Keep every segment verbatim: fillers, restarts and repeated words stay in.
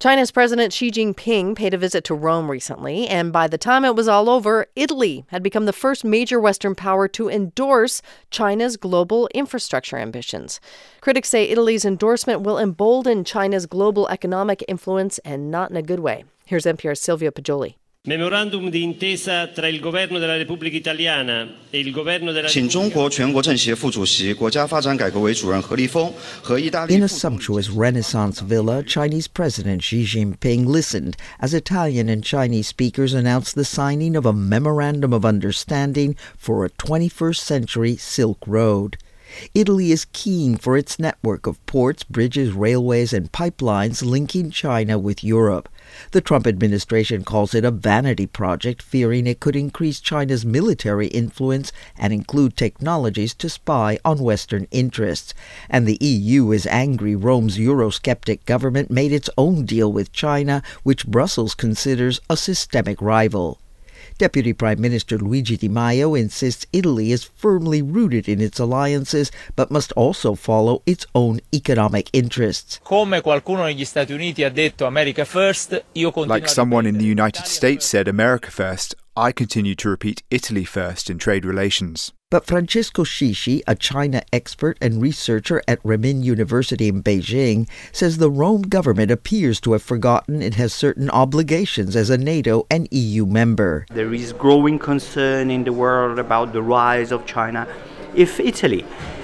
China's President Xi Jinping paid a visit to Rome recently, and by the time it was all over, Italy had become the first major Western power to endorse China's global infrastructure ambitions. Critics say Italy's endorsement will embolden China's global economic influence, and not in a good way. Here's N P R's Silvia Poggioli. Memorandum di intesa tra il governo della Repubblica Italiana e il governo della 请中国全国政协副主席、国家发展改革委主任何立峰和意大利 In a sumptuous Renaissance villa, Chinese President Xi Jinping listened as Italian and Chinese speakers announced the signing of a memorandum of understanding for a twenty-first century Silk Road. Italy is keen for its network of ports, bridges, railways, and pipelines linking China with Europe. The Trump administration calls it a vanity project, fearing it could increase China's military influence and include technologies to spy on Western interests. And the E U is angry Rome's Eurosceptic government made its own deal with China, which Brussels considers a systemic rival. Deputy Prime Minister Luigi Di Maio insists Italy is firmly rooted in its alliances, but must also follow its own economic interests. Come qualcuno negli Stati Uniti ha detto America first, io continuo Like someone in the United States said America first, I continue to repeat Italy first in trade relations. But Francesco Scisci, a China expert and researcher at Renmin University in Beijing, says the Rome government appears to have forgotten it has certain obligations as a NATO and E U member. There is growing concern in the world about the rise of China. If Italy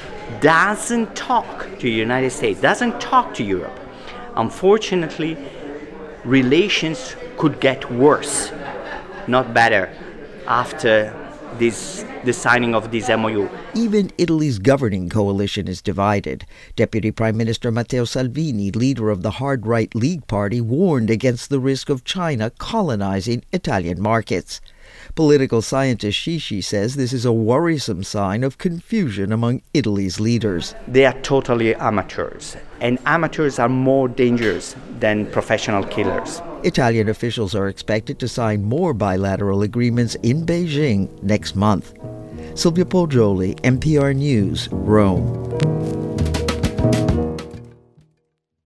doesn't talk to the United States, doesn't talk to Europe, unfortunately, relations could get worse, not better, after this the signing of this M O U. Even Italy's governing coalition is divided. Deputy Prime Minister Matteo Salvini, leader of the hard-right League Party, warned against the risk of China colonizing Italian markets. Political scientist Scisci says this is a worrisome sign of confusion among Italy's leaders. They are totally amateurs, and amateurs are more dangerous than professional killers. Italian officials are expected to sign more bilateral agreements in Beijing next month. Silvia Poggioli, N P R News, Rome.